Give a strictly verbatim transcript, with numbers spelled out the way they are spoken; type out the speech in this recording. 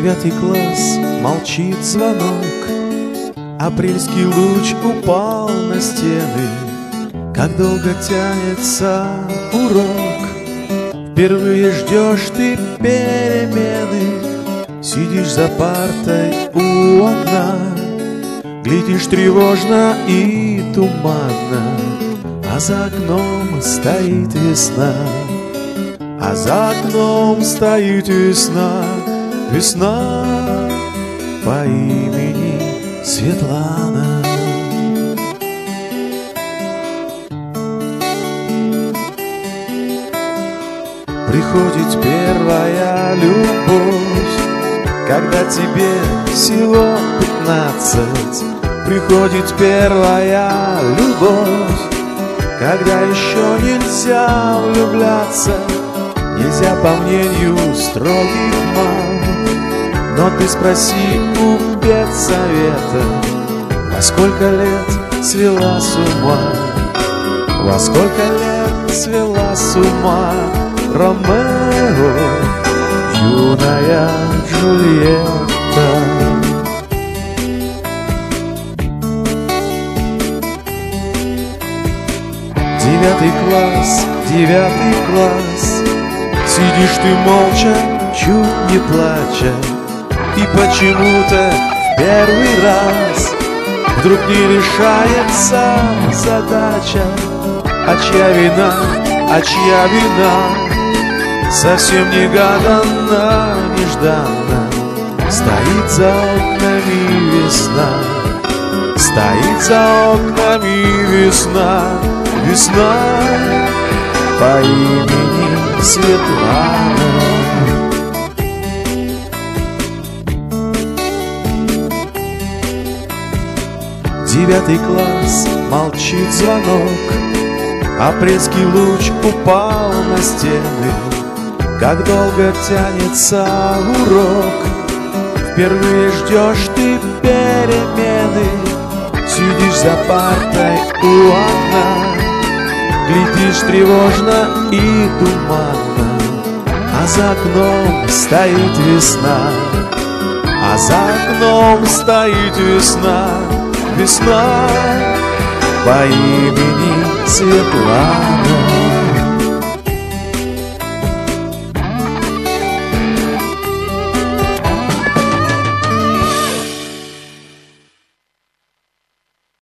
Девятый класс, молчит звонок, апрельский луч упал на стены. Как долго тянется урок, впервые ждешь ты перемены. Сидишь за партой у окна, глядишь тревожно и туманно, а за окном стоит весна. А за окном стоит весна, весна по имени Светлана. Приходит первая любовь, когда тебе всего пятнадцать. Приходит первая любовь, когда еще нельзя влюбляться. Нельзя по мнению строгих мам, но ты спроси у педсовета, во сколько лет свела с ума, во сколько лет свела с ума Ромео, юная Джульетта. Девятый класс, девятый класс, сидишь ты молча, чуть не плача, и почему-то в первый раз вдруг не решается задача. А чья вина, а чья вина, совсем негаданно, нежданно стоит за окнами весна, стоит за окнами весна, весна по имени Светлана. Девятый класс, молчит звонок, апрельский луч упал на стены. Как долго тянется урок, впервые ждешь ты перемены. Сидишь за партой у окна, глядишь тревожно и туманно, а за окном стоит весна, а за окном стоит весна, весна по имени Светлана.